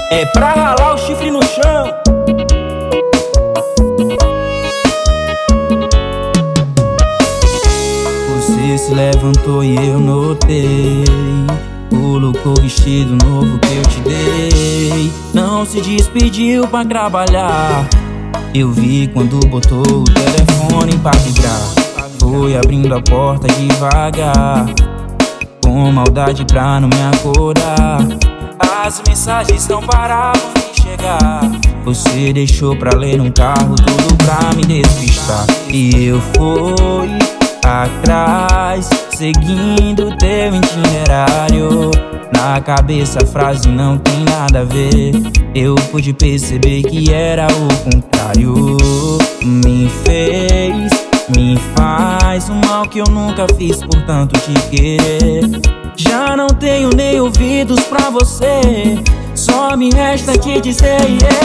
É pra ralar o chifre no chão. Você se levantou e eu notei. Colocou o vestido novo que eu te dei. Não se despediu pra trabalhar. Eu vi quando botou o telefone pra vibrar. Foi abrindo a porta devagar, com maldade pra não me acordar. As mensagens não paravam de chegar. Você deixou pra ler num carro tudo pra me despistar. E eu fui atrás, seguindo teu itinerário. Na cabeça a frase não tem nada a ver. Eu pude perceber que era o contrário. Me faz um mal que eu nunca fiz por tanto te querer. Já não tenho nem ouvidos pra você, só me resta te dizer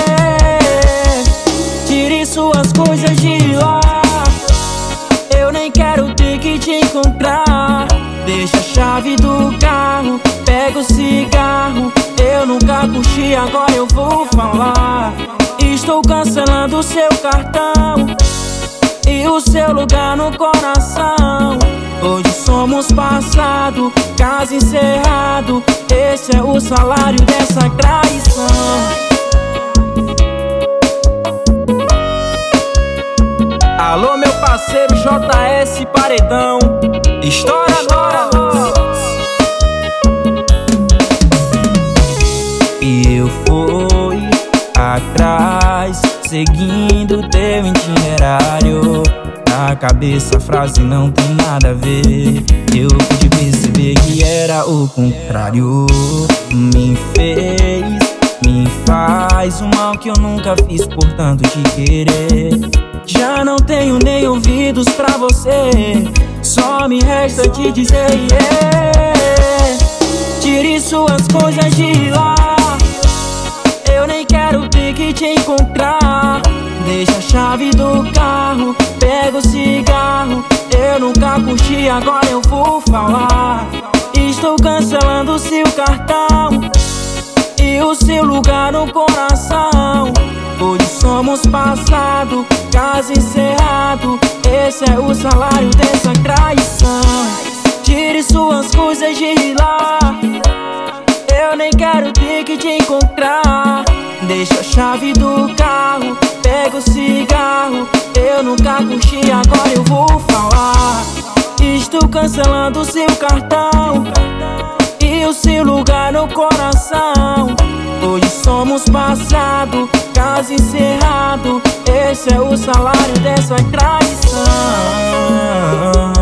tire suas coisas de lá. Eu nem quero ter que te encontrar. Deixa a chave do carro, pega o cigarro. Eu nunca curti, agora eu vou falar. Estou cancelando o seu cartão e o seu lugar no coração. Hoje somos passado, caso encerrado. Esse é o salário dessa traição. Alô, meu parceiro JS Paredão, história nova. E eu fui atrás, seguindo teu itinerário. Na cabeça a frase não tem nada a ver. Eu pude perceber que era o contrário. Me faz um mal que eu nunca fiz por tanto te querer. Já não tenho nem ouvidos pra você, só me resta te dizer tire suas coisas de lá. Eu nem quero ter que te encontrar. Deixa a chave do carro, pega o cigarro. Eu nunca curti, agora eu vou falar. Estou cancelando o seu cartão e o seu lugar no coração. Hoje somos passado, caso encerrado. Esse é o salário dessa traição. Tire suas coisas de lá. Eu nem quero ter que te encontrar. Deixa a chave do carro, pega o cigarro. Eu nunca curti, agora eu vou falar. Estou cancelando o seu cartão e o seu lugar no coração. Hoje somos passado, caso encerrado. Esse é o salário dessa traição.